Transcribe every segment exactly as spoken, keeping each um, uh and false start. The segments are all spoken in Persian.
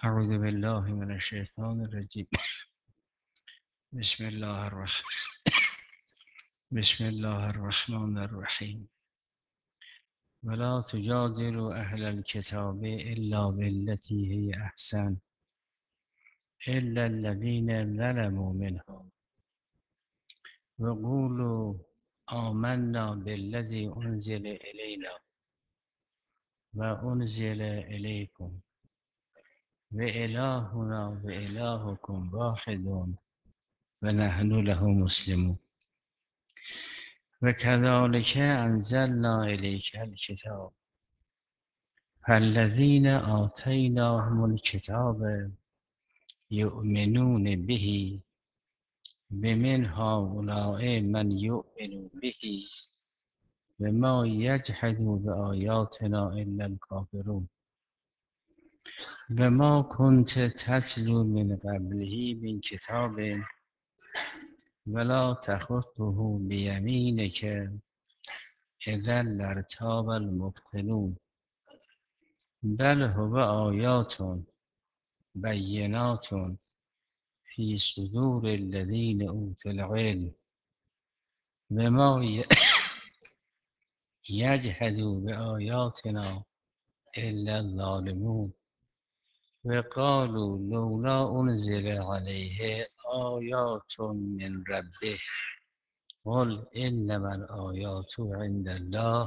اعوذ بالله من الشیطان الرجیم. بسم الله الرحمن بسم الله الرحمن الرحیم. ولا تجادلوا اهل الكتاب الا بالتي هي احسن الا الذين ظلموا منهم وقولوا آمنا بالذي انزل الينا وانزل اليكم وإلهنا وإلهكم واحد ونحن له مسلمون وكذلك أنزلنا إليك الكتاب فالذين آتيناهم الكتاب يؤمنون به ومن هؤلاء من يؤمن به وما يجحد بآياتنا إلا الكافرون وما كنت تتلو من قبله من كتاب ولا تخطه بيمينك إذا لارتاب المبطلون بل هو آيات بينات في صدور الذين أوتوا العلم وما يجحد بآياتنا إلا الظالمون وقالوا لولا أنزل عليه آيات من ربه قل إنما الآيات عند الله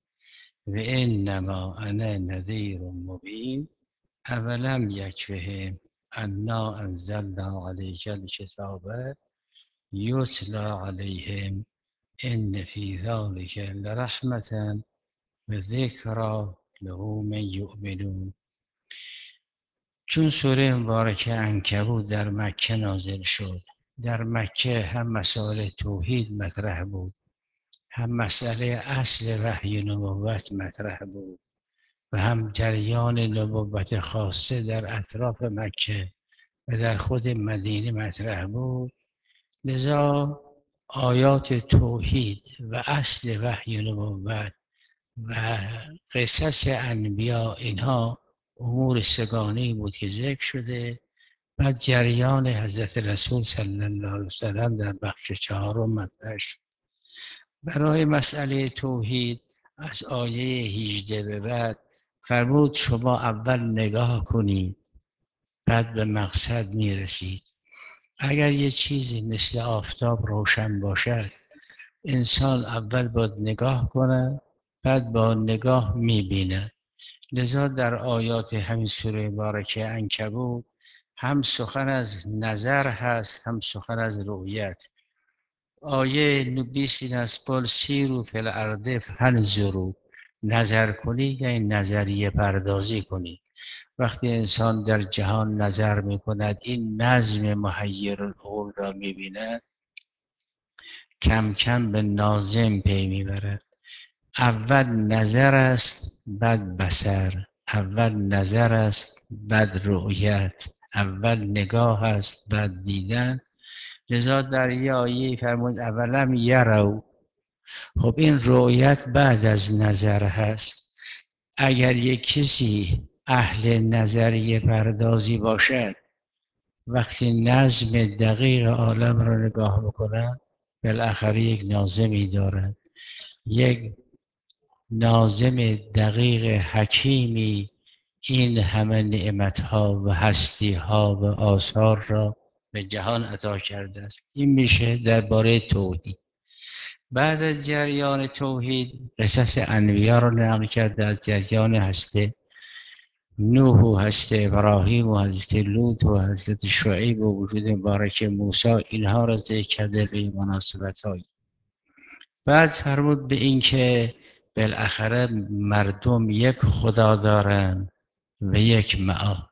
وإنما أنا نذير مبين أولم يكفهم أنا أنزلنا عليك الكتاب يتلى عليهم إن في ذلك لرحمة وذكرى له من يؤمنون. چون سوره مبارکه عنکبوت در مکه نازل شد، در مکه هم مسائل توحید مطرح بود، هم مسئله اصل وحی نبوت مطرح بود و هم جریان نبوت خاصه در اطراف مکه و در خود مدینه مطرح بود. لذا آیات توحید و اصل وحی نبوت و قصص انبیا اینها امور سگانه‌ای بود که ذکر شده. بعد جریان حضرت رسول صلی الله علیه وسلم در بخش چهارم مطرح شد. برای مسئله توحید از آیه هجده به بعد فرمود شما اول نگاه کنید بعد به مقصد میرسید. اگر یه چیزی مثل آفتاب روشن باشد انسان اول باید نگاه کنه بعد با نگاه میبینه. لذا در آیات همین سوره مبارکه عنکبوت هم سخن از نظر هست هم سخن از رؤیت. آیه بیست این است قل سیروا فی الارض فانظروا، نظر کنید یعنی نظریه پردازی کنید. وقتی انسان در جهان نظر میکند این نظم محیر العقول را میبیند کم کم به ناظم پی میبرد. اول نظر است بعد بصر، اول نظر است بعد رؤیت، اول نگاه است بعد دیدن. لذا در یه آیه فرمود اولم یرو. خب این رؤیت بعد از نظر هست. اگر یک کسی اهل نظریه پردازی باشد وقتی نظم دقیق عالم را نگاه بکنه بالاخره یک ناظمی دارد، یک ناظم دقیق حکیمی این همه نعمتها و هستیها و آثار را به جهان عطا کرده است. این میشه درباره توحید. بعد از جریان توحید قصص انبیا را نقل کرده از جریان هسته نوح و هسته ابراهیم و حضرت لوط و حضرت شعیب و وجود مبارک موسی، اینها را ذکر کرده به مناسبت هایی. بعد فرمود به این که بالاخره مردم یک خدا دارند و یک معاد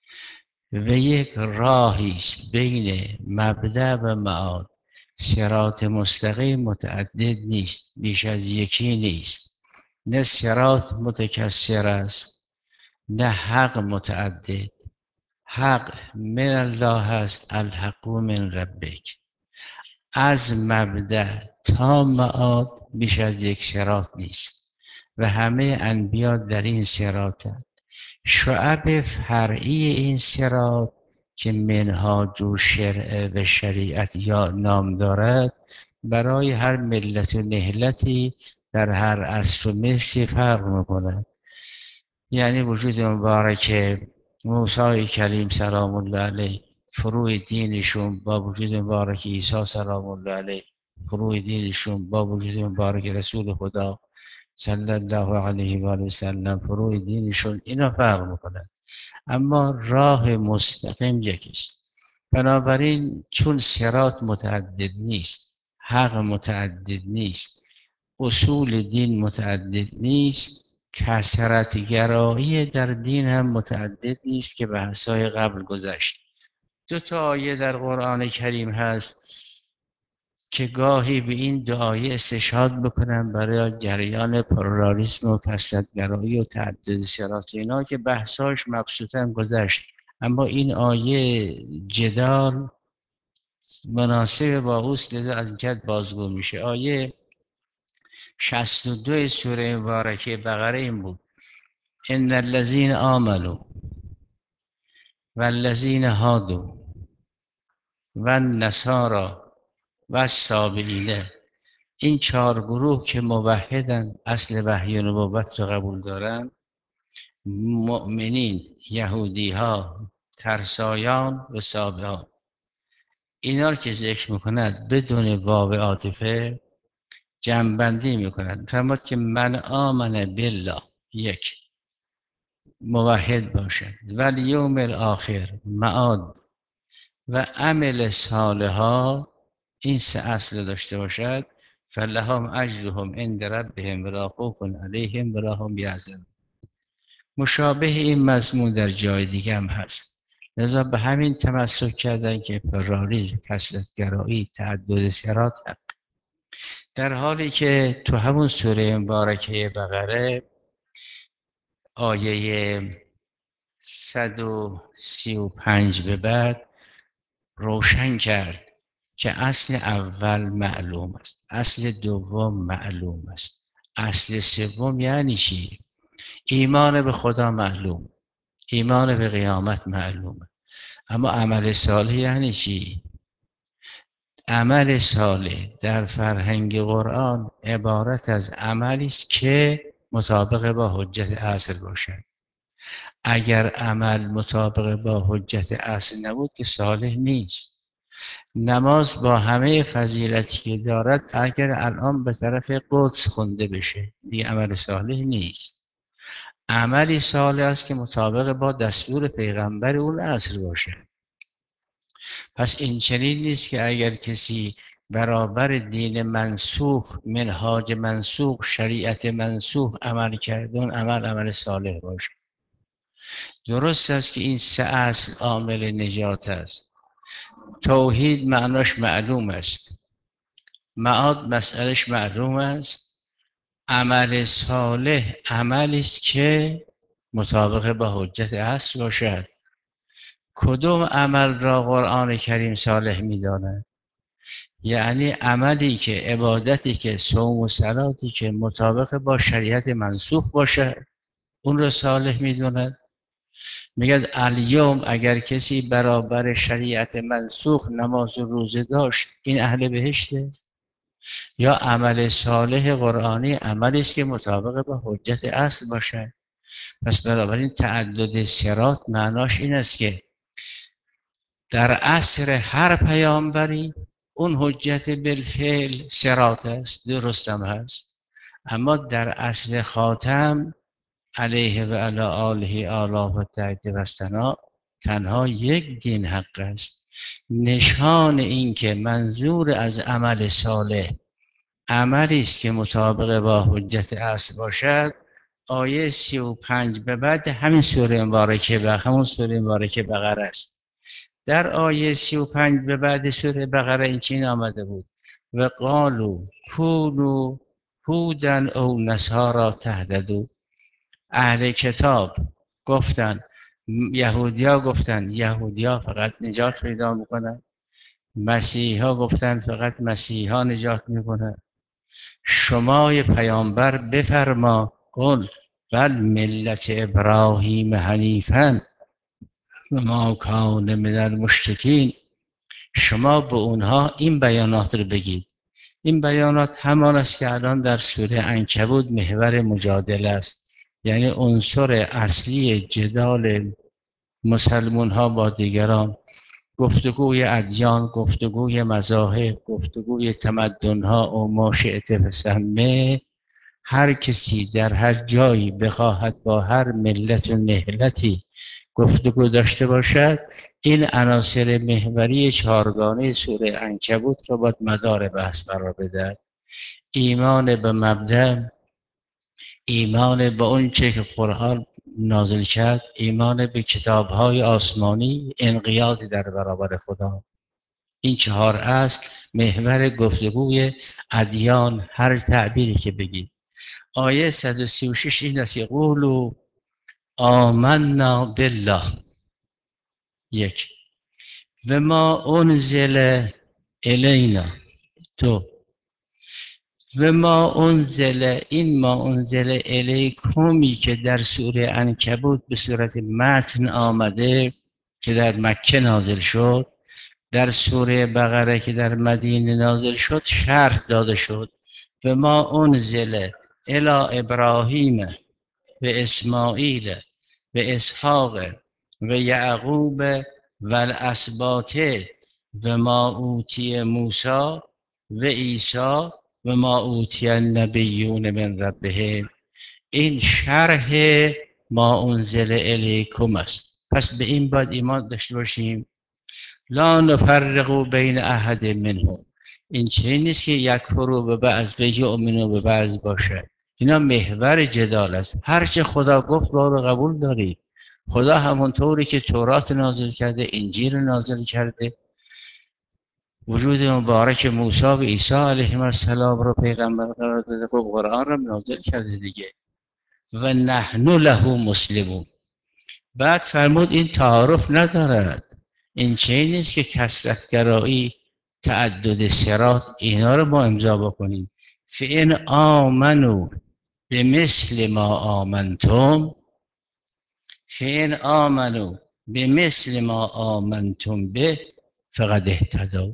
و یک راهی است بین مبدأ و معاد. صراط مستقیم متعدد نیست، بیش از یکی نیست، نه صراط متکثر است نه حق متعدد. حق من الله است، الحق من ربک. از مبدأ تا معاد بیش از یک صراط نیست و همه انبیا در این صراطند. شعب فرعی این صراط که منهاج و شرع و شریعت یا نام دارد، برای هر ملت و نهلتی در هر عصر و ملکی فرق میکند. یعنی وجود مبارک موسی کریم سلام الله علیه، فروع دینشون با وجود مبارک عیسی سلام الله علیه، فروع دینشون با وجود مبارک رسول خدا صلی الله علیه و آله و سلم، فروع دینشون اینا فرق میکنه، اما راه مستقیم یکیست. بنابراین چون صراط متعدد نیست، حق متعدد نیست، اصول دین متعدد نیست، کثرت گرایی در دین هم متعدد نیست که بحث‌های قبل گذشت. دو تا آیه در قرآن کریم هست که گاهی به این دو آیه استشهاد بکنم برای جریان پلورالیسم و کثرت‌گرایی و تعدد صراط اینا که بحثاش مبسوطاً گذشت، اما این آیه جدال مناسب با اوست، لذا از جد بازگو میشه. آیه شصت و دو سوره مبارکه بقره این بود: ان الذین آمنوا والذین هادوا والنصارى والصابئین، این چهار گروه که موحدن، اصل وحی و نبوت رو قبول دارن، مؤمنین، یهودی ها، ترسایان و صابئان، اینا رو که ذکر میکند بدون واو عاطفه جمع‌بندی میکند. فرمود که من آمن بالله، یک، موحد باشد، ولی یوم الاخر، معاد، و عمل صالحا، این سه اصل داشته باشد، فلهم اجرهم عند ربهم ولا خوف علیهم ولا هم یحزنون. مشابه این مضمون در جای دیگه هم هست، لذا به همین تمسک کردن که پلورالیسم، کثرت‌گرایی، تعدد صراط حق، در حالی که تو همون سوره مبارکه بقره آیه صد و سی و پنج به بعد روشن کرد که اصل اول معلوم است، اصل دوم معلوم است، اصل سوم یعنی چی؟ ایمان به خدا معلوم، ایمان به قیامت معلومه، اما عمل صالح یعنی چی؟ عمل صالح در فرهنگ قرآن عبارت از عملی است که مطابق با حجت اصل باشد. اگر عمل مطابق با حجت اصل نبود که صالح نیست. نماز با همه فضیلتی که دارد اگر الان به طرف قدس خونده بشه دیگه عمل صالح نیست. عملی صالح است که مطابق با دستور پیغمبر اون عصر باشه. پس این چنین نیست که اگر کسی برابر دین منسوخ، منهاج منسوخ، شریعت منسوخ عمل کرد، اون عمل عمل صالح باشه. درست است که این سه اصل عامل نجات است. توحید معناش معلوم است، معاد مسئلهش معلوم است، عمل صالح عملی است که مطابق با حجت اصل باشد. کدوم عمل را قرآن کریم صالح می‌داند؟ یعنی عملی که، عبادتی که، صوم و صلاتی که مطابق با شریعت منسوخ باشد، اون را صالح می‌داند. میگه الیوم اگر کسی برابر شریعت منسوخ نماز و روزه داشت این اهل بهشته؟ یا عمل صالح قرآنی عملی است که مطابق با حجت اصل باشد. پس بنابراین تعدد صراط معناش این است که در عصر هر پیامبری اون حجت بالفعل صراط است، درست هم هست، اما در عصر خاتم علیه و علی آله آلاف و تحت و ثنا تنها یک دین حق است. نشان این که منظور از عمل صالح عملی است که مطابق با حجت اصل باشد، آیه سی و پنج به بعد همین سوره مبارکه و همون سوره مبارکه بقره است. در آیه سی و پنج به بعد سوره بقره این چین آمده بود: و قالوا کونوا هودا او نصارا تهتدوا. اهل کتاب گفتن، یهودیا گفتن یهودیا فقط نجات پیدا میکنن، مسیحا گفتن فقط مسیحا نجات میکنن. شما پیامبر بفرما قل بل ملت ابراهیم حنیفا و ما کان من المشرکین. شما به اونها این بیانات رو بگید. این بیانات همان است که الان در سوره عنکبوت محور مجادله است، یعنی عنصر اصلی جدال مسلمان ها با دیگران، گفتگوی ادیان، گفتگوی مذاهب، گفتگوی تمدن ها و ما شئت فسمه. هر کسی در هر جایی بخواهد با هر ملت و نهلتی گفتگو داشته باشد، این عناصر محوری چهارگانه سوره عنکبوت را باید مدار بحث قرار بده. ایمان به مبدأ، ایمان به اون چه که قرآن نازل کرد، ایمان به کتاب‌های آسمانی، انقیاد در برابر خدا. این چهار اصل محور گفتگوی ادیان، هر تعبیری که بگید. آیه صد و سی و شش این است که قولوا آمنا بالله. یک، و ما انزل الینا. دو، و ما انزل، این ما انزل الیکمی که در سوره عنکبوت به صورت متن آمده که در مکه نازل شد، در سوره بقره که در مدینه نازل شد شرح داده شد. و ما انزل الی ابراهیم و اسماعیل و اسحاق و یعقوب و الاسباط و ما اوتی موسی و عیسی و ما اوتی النبیون من ربهم. این شرح ما انزل الیکم است. پس به این باید ایمان داشته باشیم. لا نفرق بین احد منهم. این چه نیست که یکفروا به بعض و یؤمنوا به بعض باشه. اینا محور جدال است. هرچه خدا گفت با رو قبول دارید. خدا همونطوری که تورات نازل کرده، انجیل نازل کرده، وجود مبارک موسی و عیسی علیهم السلام رو پیغمبر قرار داده، خب قرآن رو نازل کرده دیگه. و نحن له مسلمون. بعد فرمود این تعارف ندارد. این چه نیست که کثرت‌گرایی، تعدد صراط، اینا رو ما امضا بکنیم. فإن آمنوا بمثل ما آمنتم، فإن آمنوا بمثل ما آمنتم به فقد اهتدوا.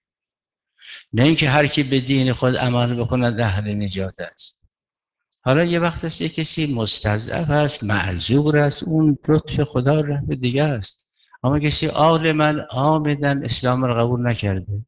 نه اینکه هر کی به دین خود عمل بکند اهل نجات است. حالا یه وقت است کسی مستضعف است، معذور است، اون لطف خدا رحم دیگه است. اما کسی عالما عامدا اسلام را قبول نکرده،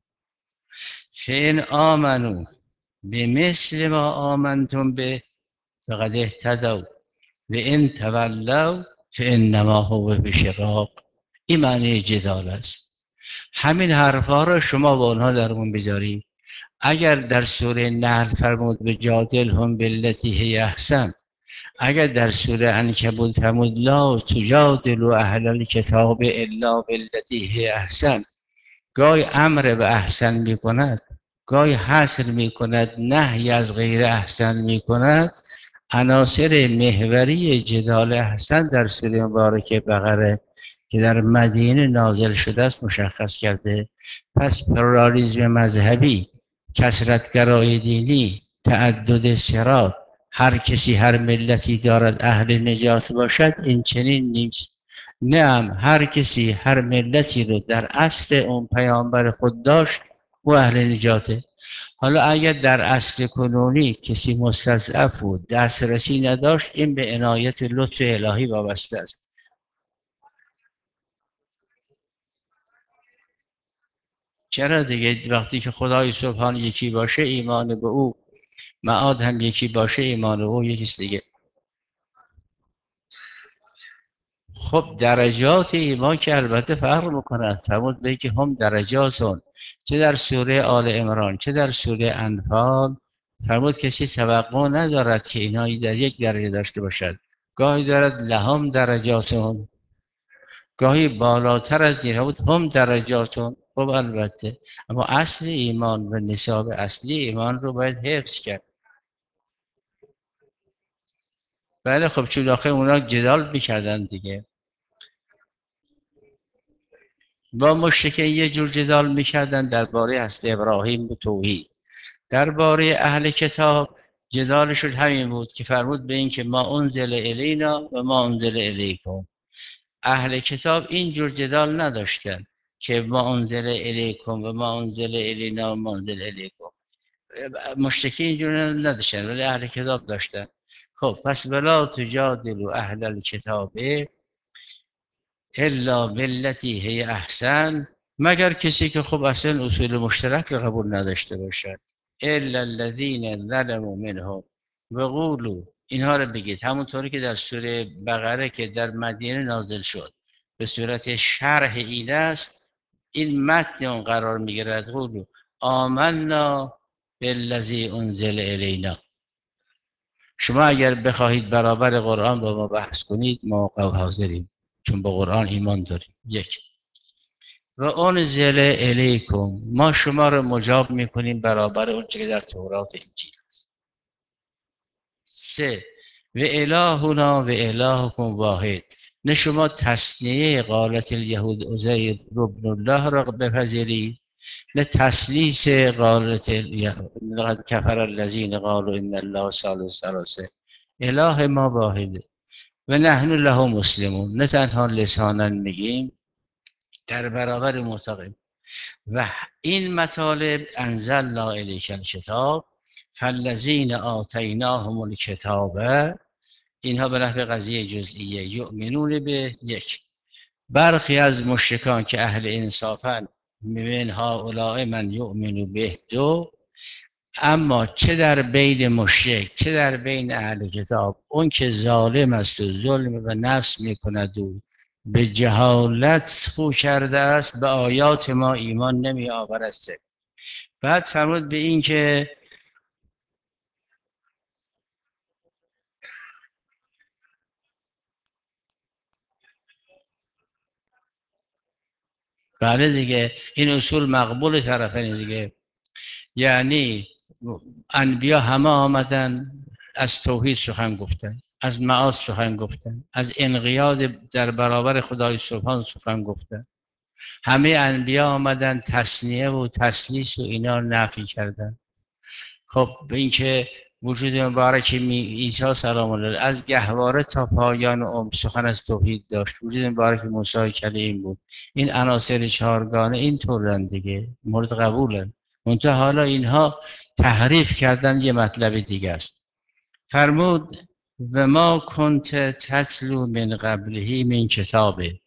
فإن آمنوا بمثل ما آمنتم به فقد اهتدوا و ان تولوا فانما هو فی شقاق. این معنی جدال است. همین حرفها را شما با آنها درمون بذارید. اگر در سوره نحل فرمود بجادلهم بالتی هی احسن، اگر در سوره عنکبوت فرمود لا تجادلوا اهل الکتاب الا بالتی هی احسن، گاهی امر به احسن می کند، گاهی حصر می کند، نهی از غیر احسن می کند. عناصر محوری جدال احسن در سوره مبارکه بقره که در مدینه نازل شده است مشخص کرده. پس پلورالیسم مذهبی، کثرت‌گرایی دینی، تعدد صراط، هر کسی هر ملتی دارد اهل نجات باشد، این چنین نیست. نه، هر کسی هر ملتی رو در اصل اون پیامبر خود داشت و اهل نجاته. حالا اگر در اصل کنونی کسی مستضعف بود، دسترسی نداشت، این به عنایت لطف الهی وابسته است. چرا دیگه؟ وقتی که خدای سبحان یکی باشه ایمان به او، معاد هم یکی باشه ایمان به او یکیست دیگه. خب درجات ایمان که البته فرق میکنند. فرمود به که هم درجاتون، چه در سوره آل عمران چه در سوره انفال، فرمود کسی توقع ندارد که اینایی در یک درجه داشته باشد. گاهی دارد لهم درجاتون، گاهی بالاتر از این بود هم درجاتون. خب البته اما اصل ایمان و نصاب اصلی ایمان رو باید حفظ کرد. بله خب چون آخه اونا جدال میکردن دیگه، با مشرکین یه جور جدال میکردن درباره هست ابراهیم و توحید. درباره اهل کتاب جدالشون همین بود که فرمود به این که ما انزل الینا و ما انزل الیکم. اهل کتاب اینجور جدال نداشتن که ما انزل الیکم و ما انزل الینا و ما انزل الیکم. مشرکی اینجور نداشتن ولی اهل کتاب داشتن. خب پس ولا تجادلوا اهل الکتاب الا بالتي هی احسن، مگر کسی که خب اصلا اصول مشترک رو قبول نداشته باشد. الا الذين ظلموا منهم وقولوا، اینها رو بگید همونطوری که در سوره بقره که در مدینه نازل شد به صورت شرح این است، این متن اون قرار میگیرد. قولوا آمنا بالذی انزل الینا. شما اگر بخواهید برابر قرآن با ما بحث کنید ما حاضریم، چون با قرآن ایمان داریم. یک. و انزل الیکم، ما شما رو مجاب میکنیم برابر اون که در تورات انجیل است. سه. و الهنا و الهکم واحد، نه شما تصنیه قالت الیهود عزیر ابن الله را بپذیرید، نه تسلیس قالت لقد کفر الذین قالوا ان الله ثالث ثلاثه. اله ما واحده و نحن له مسلمون، نه تنها لسانا میگیم، در برابر معتقدیم. و این مطالب انزلنا الیک الکتاب فالذین آتیناهم الکتاب، اینها به نحو قضیه جزئیه یؤمنون به. یک. برخی از مشرکان که اهل انصافن من هؤلاء من یؤمن به. دو. اما چه در بین مشرک چه در بین اهل کتاب، اون که ظالم است و ظلم و نفس میکند و به جهالت خو کرده است به آیات ما ایمان نمی آورد. بعد فرمود به این که بله دیگه این اصول مقبول طرفین دیگه، یعنی انبیا همه آمدن از توحید سخن گفتن، از معاد سخن گفتن، از انقیاد در برابر خدای سبحان سخن گفتن. همه انبیا آمدن تثنیه و تسلیس و اینا رو نفی کردن. خب به اینکه وجود مبارک عیسی سلام الله از گهواره تا پایان عمر سخن از توحید داشت. وجود مبارک موسی کلیم بود. این عناصر چهارگانه این طورن دیگه، مورد قبولن. منتها حالا اینها تحریف کردن یه مطلب دیگه است. فرمود و ما کنت تتلو من قبله من کتابه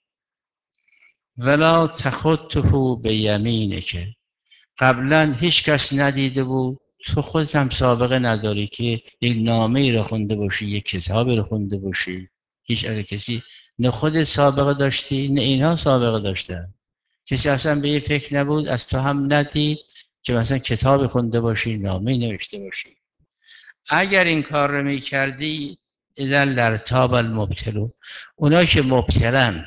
ولا تخطه به یمینک، قبلا هیچ کس ندیده بود، تو خودت هم سابقه نداری که یک نامه ای رو خونده باشی، یک کتابی رو خونده باشی. هیچ از کسی نه خودت سابقه داشتی نه اینها سابقه داشتن. کسی اصلا به این فکر نبود، از تو هم ندید که مثلا کتاب خونده باشی، نامه نوشته باشی. اگر این کار رو میکردی اذن لرتاب المبتلون، اونا که مبتلن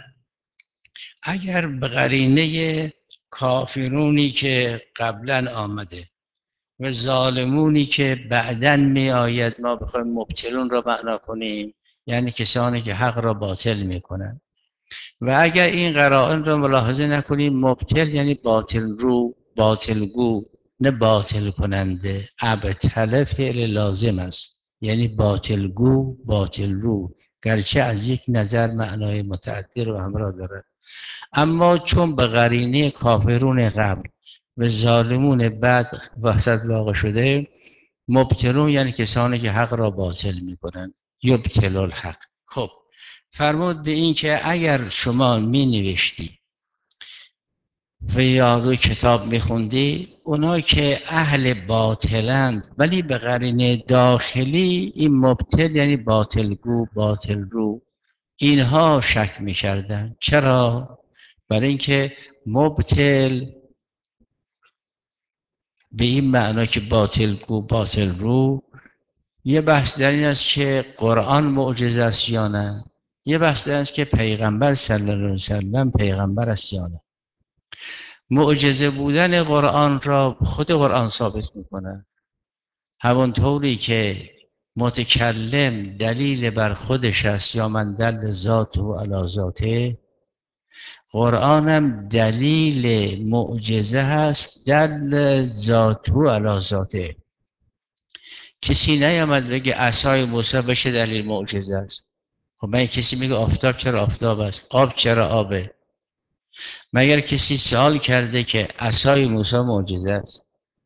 اگر به قرینه کافرونی که قبلا آمده و ظالمونی که بعداً می آید ما بخوایم مبتلون را معنا کنیم، یعنی کسانی که حق را باطل می کنند. و اگر این قرائن را ملاحظه نکنیم، مبتل یعنی باطل رو، باطل گو، نه باطل کننده. ابطل فعل لازم است، یعنی باطل گو، باطل رو، گرچه از یک نظر معنای متعدی رو همراه دارد. اما چون به قرینه کافرون قبل و ظالمون بعد وسط واقع شده، مبتلون یعنی کسانی که حق را باطل میکنن، یبتل الحق. خب فرمود به این که اگر شما می نوشتی و یا روی کتاب می خوندی، اونا که اهل باطلند ولی به قرینه داخلی این مبتل یعنی باطلگو، باطل رو، اینها شک می کردن. چرا؟ برای اینکه مبتل به این معنا که باطل گو، باطل رو، یه بحث در این است که قرآن معجزه است یا نه، یه بحث در این است که پیغمبر صلی الله علیه وسلم پیغمبر است یا نه. معجزه بودن قرآن را خود قرآن ثابت میکنه، همونطوری که متکلم دلیل بر خودش است یا من دل ذات و علی ذاته، قرآن هم دلیل معجزه هست دل ذات و علی ذاته. کسی نیامد بگه عصای موسی بشه دلیل معجزه است. خب من کسی میگه آفتاب چرا آفتاب است، آب چرا آبه؟ مگر کسی سوال کرده که عصای موسی معجزه است؟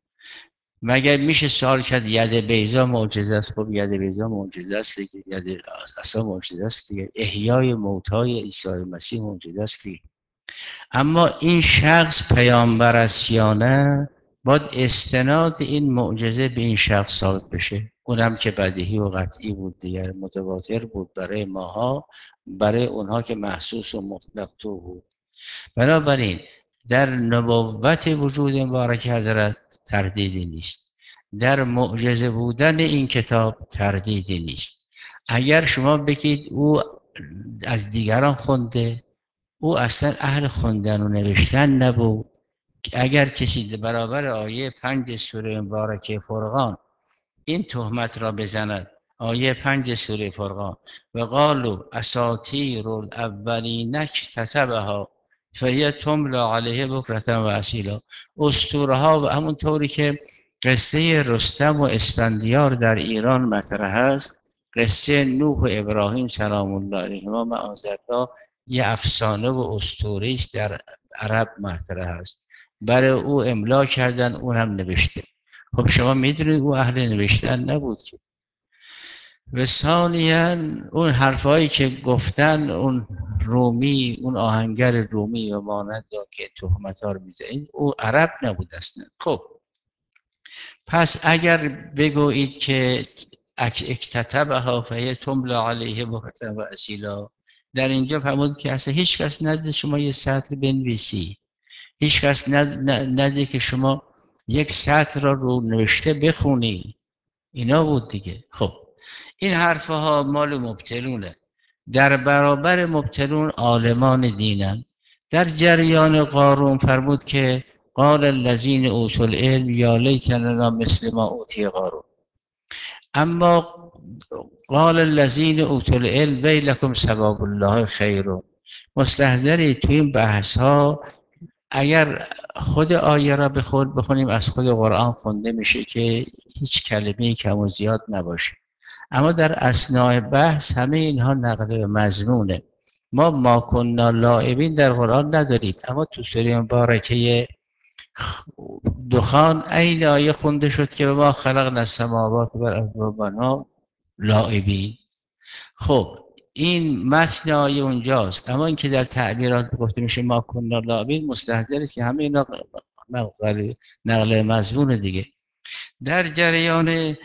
مگر میشه سوال کرد ید بیضا معجزه است؟ خب ید بیضا معجزه است دیگه، ید عصا معجزه است دیگه، احیای موتای عیسی مسیح معجزه است دیگه. اما این شخص پیامبر است یا نه، باید استناد این معجزه به این شخص ثابت بشه، اونم که بدیهی و قطعی بود دیگر، متواتر بود برای ماها، برای اونها که محسوس و مطلق تو بود. بنابراین در نبوت وجود مبارک حضرت تردیدی نیست، در معجزه بودن این کتاب تردیدی نیست. اگر شما بگید او از دیگران خونده، او اصلا اهل خوندن و نوشتن نبود. اگر کسی برابر آیه پنج سوره مبارکه فرقان این تهمت را بزند، آیه پنج سوره فرقان، و قالوا اساطیر الاولین اکتتبها فهی تملی علیه بکرة و اصیلا، اسطوره ها و همون طوری که قصه رستم و اسفندیار در ایران مطرح است، قصه نوح و ابراهیم سلام الله علیهما معاذالله یه افسانه و اسطوره است در عرب مطرح است، برای او املا کردن، اون هم نوشته. خب شما میدونید او اهل نوشتن نبود که. و ثانیاً اون حرفایی که گفتن اون رومی، اون آهنگر رومی و مانند که تهمت ها رو میزنید، او عرب نبود اصلا. خب پس اگر بگویید که اکتتبها فهی تملی علیه بکرة و اصیلا، در اینجا فرمود که اصلا هیچ کس نده شما یه سطر بنویسی، هیچ کس نده که شما یک سطر را رو نوشته بخونی، اینا بود دیگه. خب این حرفها مال مبتلونه، در برابر مبتلون عالمان دینن. در جریان قارون فرمود که قال الذین اوتوا العلم یا لیتنا مثل ما اوتی قارون. اما قال الذین اوتوا العلم ویلکم ثواب الله خیر. مستحضری تو این بحث ها اگر خود آیه را بخون بخونیم از خود قرآن خونده میشه که هیچ کلمه‌ای کم و زیاد نباشه، اما در اثناء بحث همه اینها نقل به مضمونه. ما ما کنا لاعبین در قرآن نداریم، اما تو سوره مبارکه دخان این آیه خونده شد که ما خلقنا السماوات والارض وما لاعبین. خب این متن آیه اونجاست، اما اینکه در تعبیرات گفته میشه ما کنا لاعبین، مستحضره که همه اینا نقل نقل مضمون دیگه. در جریان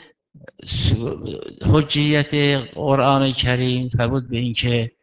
حجیت قرآن کریم فرمود به این که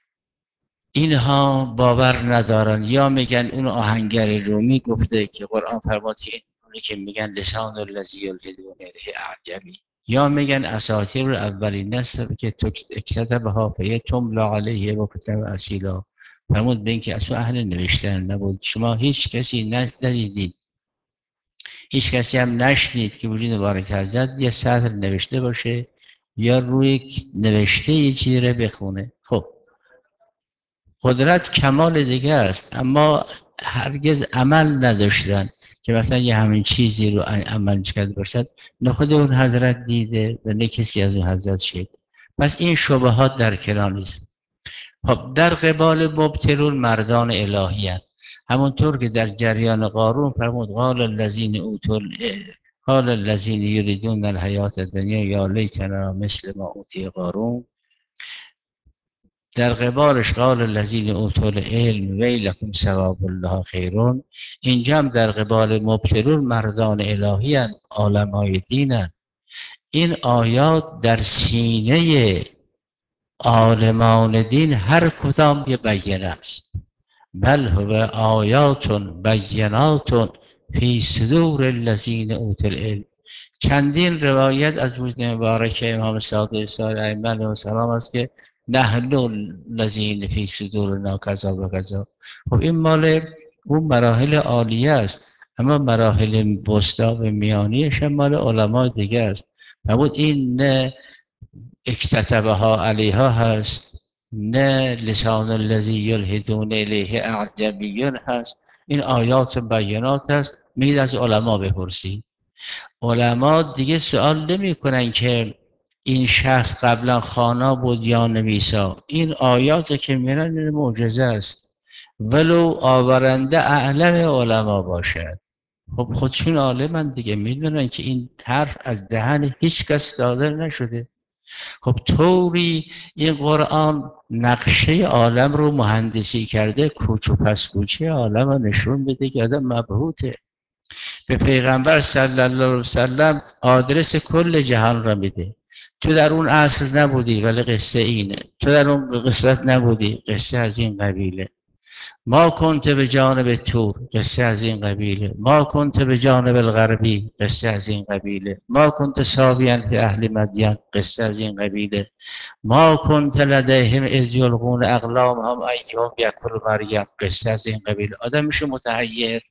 اینها باور ندارن، یا میگن اون آهنگر رومی گفته که قرآن فرمود که اونی که میگن لسان الذی یلحدون الیه اعجمی، یا میگن اساطیر الاولین است که اکتتبها فهی تملی علیه بکرة و اصیلا. فرمود به این که اصلا اهل نوشتن نبود. شما هیچ کسی ندیدید، هیچ کسی هم نشنید که وجود مبارک حضرت یه سطر نوشته باشه یا روی نوشته یه چیزی رو بخونه. خب قدرت کمال دیگه است، اما هرگز عمل نداشتن که مثلا یه همین چیزی رو عمل کرده باشد، نه خود اون حضرت دیده و نه کسی از اون حضرت شد. پس این شبهات در کنار نیست. خب در قبال مبتلون مردان الهی هست، همونطور که در جریان قارون فرمود قال الذین اوتوا قال الذین یریدون الحیات الدنیا یا لیتنا مثل ما اوتی قارون. در قبالش قال الذین اوتوا العلم ویلکم ثواب الله خیر. اینجا هم در قبال مبتلون مردان الهی هست، عالمای دین هست. این آیات در سینه عالمان دین هر کدام یه بیانه است. بل هو آیات بینات فی صدور الذین اوتوا العلم. چندین روایت از وجود مبارک امام صادق سایر ائمه علیهم السلام است که نحن الذین فی صدورنا کذا و کذا. خب این مال اون مراحل عالیه است، اما مراحل وسطی و میانیش مال علما دیگه است. نبود این نه اکتتبها علیها هست، نه لسان الذی یلحدون الیه اعجمی هست. این آیات و بیانات هست، میگید از علما بپرسید. علما دیگه سوال نمی کنن که این شخص قبلا خوانا بود یا نویسا. این آیات که میرن این معجزه است، ولو آورنده اعلم علما باشد. خب خودشون عالمن دیگه، میدونن که این حرف از دهن هیچ کس صادر نشده. خب طوری این قرآن نقشه عالم رو مهندسی کرده، کوچ و پسکوچه عالم رو نشون میده که آدم مبهوته. به پیغمبر صلی الله علیه وسلم آدرس کل جهان را میده. تو در اون عصر نبودی ولی قصه اینه، تو در اون قسمت نبودی قصه از این قبیله. ما کنت به جانب تور، قصه از این قبیله. ما کنت به جانب الغربی، قصه از این قبیله. ما کنت ساویان فی اهل مدین، قصه از این قبیله. ما کنت لدیهم اذ یلقون اقلامهم ایهم یکفر مریم، قصه از این قبیله. آدم میشه متحیر.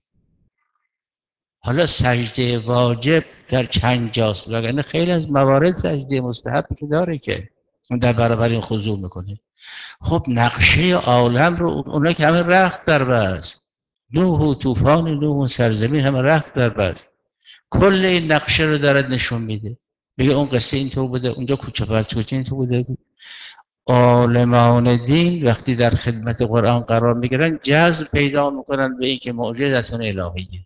حالا سجده واجب در چند جاست، وگرنه خیلی از موارد سجده مستحب که داره که اون در برابر این خضوع میکنه. خب نقشه عالم رو اونا که همه رخت در بست، نوح و طوفان نوح و سرزمین همه رخت در بست، کل این نقشه رو دارد نشون میده. میگه اون قصه اینطور بوده، اونجا کوچه پس کوچه اینطور بوده. عالمان دین وقتی در خدمت قرآن قرار میگیرن جذب پیدا میکنن به این که معجزتون الهیه.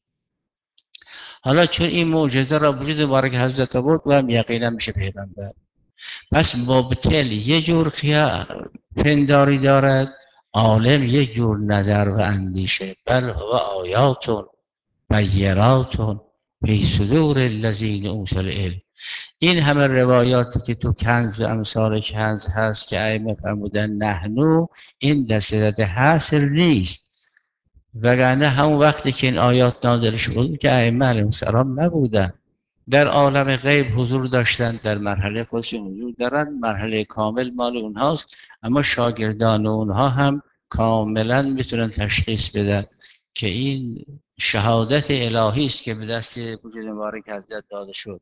حالا چون این معجزه را وجود مبارک حضرت آورد و هم یقینا میشه پیغمبر. پس مبتل یه جور خیا پنداری دارد، عالم یک جور نظر و اندیشه. بل هو آیاتون بیناتون فی صدور الذین اوتوا العلم. این همه روایاتی که تو کنز و امثال کنز هست که ائمه فرمودن نحنو، این در صدت حصر نیست، وگرنه همون وقتی که این آیات نازل شد که ائمه علیهم السلام نبودن، در عالم غیب حضور داشتن، در مرحله خودشون حضور دارن، مرحله کامل مال اونهاست، اما شاگردان اونها هم کاملا میتونن تشخیص بدن که این شهادت الهی است که به دست وجود مبارک حضرت داده شد.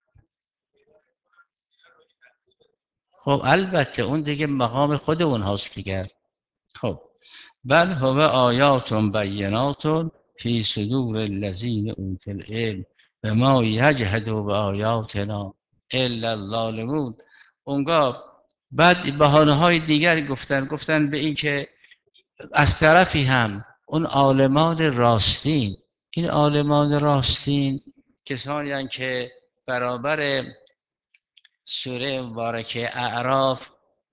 خب البته اون دیگه مقام خود اونهاست دیگر. خب بل هو آیات بینات فی صدور الذین اوتوا العلم و ما یجحد بآیاتنا الا الظالمون. اونگاه بعد بهانه های دیگر گفتن گفتن به این که از طرفی هم اون عالمان راستین، این عالمان راستین کسانی هستند که برابر سوره مبارکه اعراف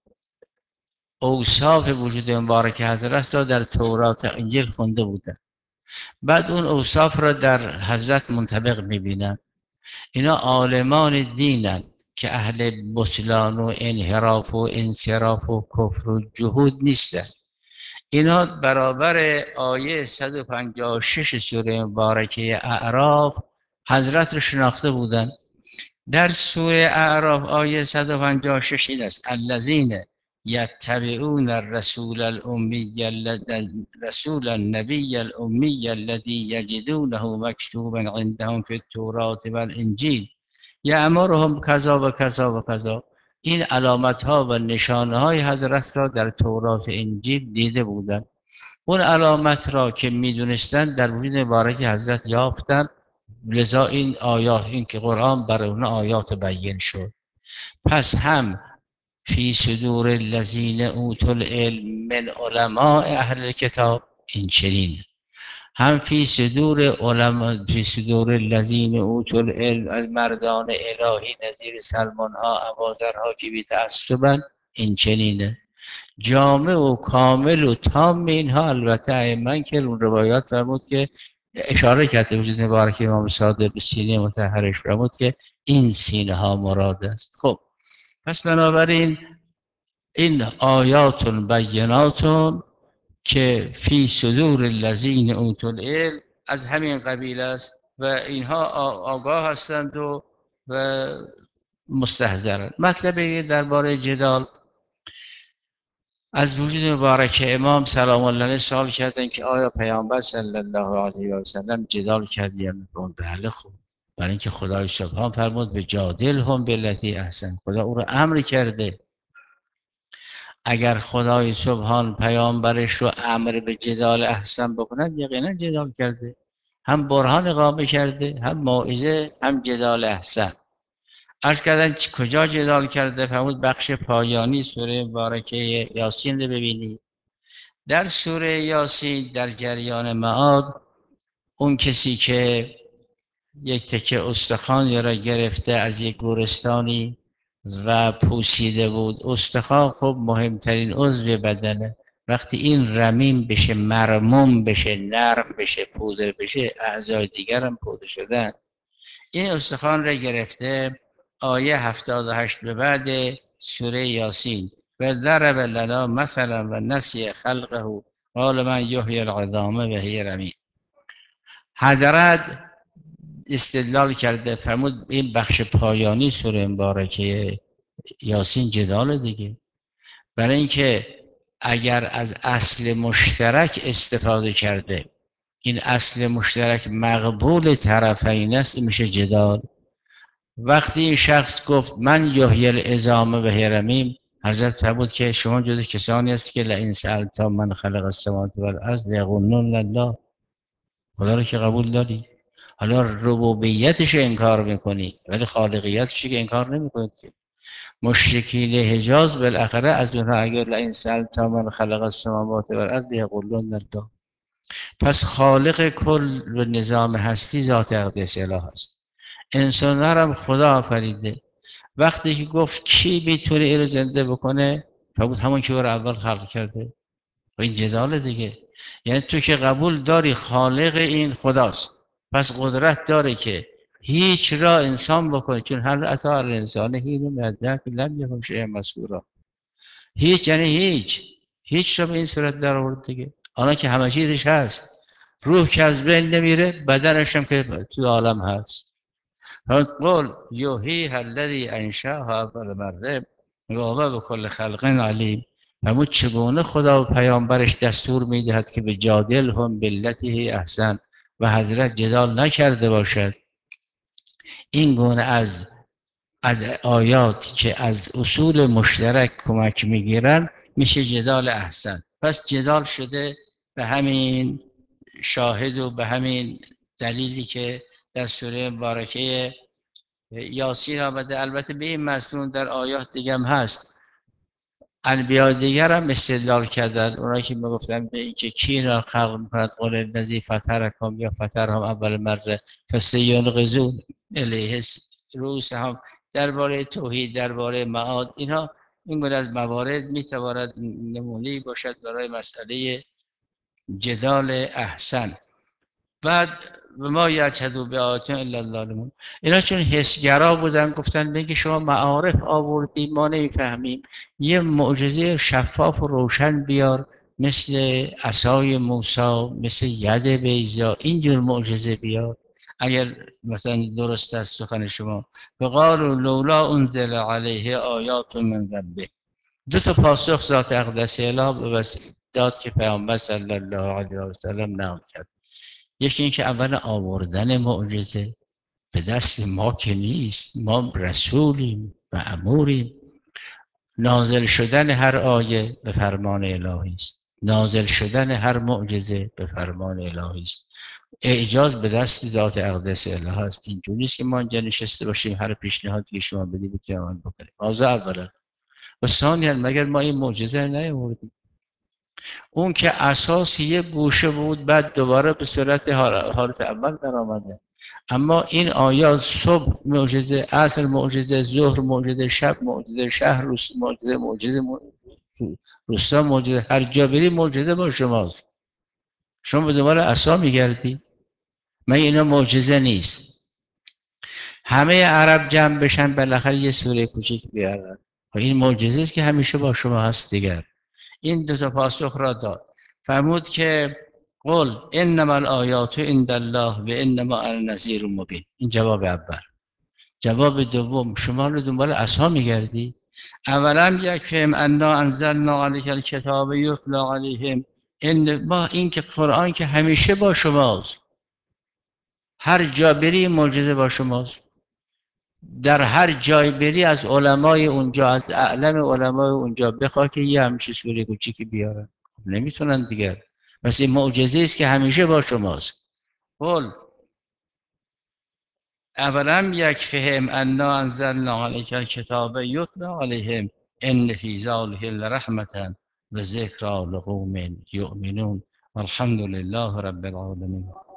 اوصاف وجود مبارک حضرت را در تورات و انجیل خونده بودند، بعد اون اوصاف را در حضرت منطبق میبینن. اینا عالمان دینن که اهل بطلان و انحراف و انصراف و کفر و جهود نیستن. اینا برابر آیه صد و پنجاه و شش سوره مبارکه اعراف حضرت رو شناخته بودن. در سوره اعراف آیه صد و پنجاه و شش این است: الذین یتبعون الرسول الامی رسول النبی الامی الذی یجدونه مکتوبا عندهم فی التوراة والانجیل یأمرهم کذا و کذا و کذا. این علامت ها و نشانه های حضرت را در تورات و انجیل دیده بودند. اون علامت را که میدونستند در وجود مبارک حضرت یافتند، لذا این آیات، این که قرآن برای اون آیات بیان شد. پس هم فی صدور الذین اوتوا العلم من علماء اهل کتاب، این چنین، هم فی صدور علماء فی صدور الذین اوتوا العلم از مردان الهی نظیر سلمان ها ابوذرها که بی تعصبن، این چنینه. جامع و کامل و تام اینها البته ائمه که اون روایات فرمود که اشاره کرده وجود مبارک امام صادق به سینه مطهرش فرمود که این سینه ها مراد است. خب پس بنابراین این آیات بینات که فی صدور الذین اوتوا العلم از همین قبیل است و اینها آگاه هستند و و مستحضرند. مطلب درباره جدال از وجود مبارک امام سلام الله علیه سوال کردن که آیا پیامبر صلی الله علیه و سلم جدال کرد یا نه؟ بله خب، برای اینکه خدای سبحان فرمود به جادل هم بالتی احسن، خدا او رو امر کرده. اگر خدای سبحان پیامبرش رو امر به جدال احسن بکنه یقینا جدال کرده. هم برهان اقامه کرده، هم موعظه، هم جدال احسن. عرض کردن کجا جدال کرده؟ فرمود بخش پایانی سوره مبارکه یاسین رو ببینید. در سوره یاسین در جریان معاد، اون کسی که یک تکه استخوان را گرفته از یک گورستانی و پوسیده بود، استخوان خب مهمترین عضو بدنه، وقتی این رمیم بشه، مرموم بشه، نرم بشه، پودر بشه، اعضای دیگر هم پودر شدن. این استخوان را گرفته. آیه هفتاد و هشت به بعد سوره یاسین: و ضرب لنا مثلا و نسی خلقه قال من یحیی العظام و هی رمیم. حضرت استدلال کرده، فرمود این بخش پایانی سوره مبارکه یاسین جدال دیگه، برای اینکه اگر از اصل مشترک استفاده کرده، این اصل مشترک مقبول طرفین است، میشه جدال. وقتی این شخص گفت من یحیی العظام و هی رمیم، حضرت فرمود که شما جز کسانی است که لئن سألت من خلق السماوات والارض لیقولن الله، خدا رو که قبول داری، حالا ربوبیتش انکار میکنی ولی خالقیتش که انکار نمیکنید که. مشرکین حجاز بالاخره از اونها اگر لئن سألت من خلق السماوات والارض لیقولن الله. پس خالق کل و نظام هستی ذات اقدس اله است. انسان هم خدا آفریده. وقتی که گفت کی میتونه این رو زنده بکنه، فرمود همون که رو اول خلق کرده. و این جدال دیگه، یعنی تو که قبول داری خالق این خداست، پس قدرت داره که هیچ را انسان بکنه، چون هر عطا الانسان هینو مدرک لم یکن شیئا مذکورا. هیچ یعنی هیچ هیچ را به این صورت در آورد دیگه. آنها که همه چیزش هست، روح که از بین نمیره، بدنش هم که تو عالم هست. قل یحیی الذی انشأها اول مره و به کل خلق علیم. فرمود چگونه خدا و پیامبرش دستور میدهد که به جادل هم بالتی احسن، و حضرت جدال نکرده باشد. این گونه از آیات که از اصول مشترک کمک میگیرن میشه جدال احسن. پس جدال شده به همین شاهد و به همین دلیلی که در سوره مبارکه یاسین آمده. البته به این مضمون در آیات دیگه هم هست. انبیاء دیگر هم استدلال کردن، اونایی که میگفتن به اینکه کی را خلق میکند، قول الذی فطرکم یا فطرهم اول مره فسینغضون الیه رؤوسهم، درباره توحید، درباره معاد، اینها این گونه از موارد میتواند نمونه‌ای باشد برای مسئله جدال احسن. بعد و ما یجحد بآیاتنا الا الظالمون. اینا چون حسگرا بودن گفتن بگی شما معارف آوردی ما نمیفهمیم، یه معجزه شفاف و روشن بیار، مثل عصای موسی، مثل ید بیضا، اینجور معجزه بیار اگر مثلا درست است سخن شما. فقالوا لولا انزل علیه آیات من ربه. دو تا پاسخ ذات اقدس اله به وسیله داد که پیامبر صلی الله علیه و سلم نقل کرد. یکی این که اول آوردن معجزه به دست ما که نیست، ما رسولیم و اموریم. نازل شدن هر آیه به فرمان الهی است، نازل شدن هر معجزه به فرمان الهی است. اعجاز به دست ذات اقدس اله است. اینجوری نیست که ما اینجا نشسته باشیم هر پیشنهادی که شما بدید بتونیم عمل بکنیم. موضوع اولا. و ثانیاً مگر ما این معجزه رو نیاوردیم؟ اون که اساس یک گوشه بود، بعد دوباره به صورت حالت اول در آمده. اما این آیات صبح معجزه، عصر معجزه، ظهر معجزه، شب معجزه، شهر روز معجزه، معجزه روستا معجزه، هر جا بری معجزه با شماست. شما به دنبال عصا میگردی؟ مگه اینا معجزه نیست؟ همه عرب جمع بشن بالاخره یه سوره کوچیک بیارن، این معجزه است که همیشه با شما هست دیگر. این دو تا پاسخ را داد. فرمود که قل انما الآیات عند الله و انما انا نذیر مبین. این جواب اول. جواب دوم، شما رو دنبال عصا میگردی؟ اولا یکفهم انا انزلنا علیک الکتاب یتلی علیهم. این ما این که قرآن که همیشه با شماست، هر جا بری معجزه با شماست. در هر جای بری از علمای اونجا، از اعلم علمای اونجا بخواه که یه همیشه سوره کوچیکی بیارن، نمیتونن دیگر. پس این معجزه است که همیشه با شماست. قل أولم يكفهم أنا أنزلنا عليك الكتاب يتلى عليهم إن في ذلك لرحمة وذكرى لقوم يؤمنون والحمد لله رب العالمين.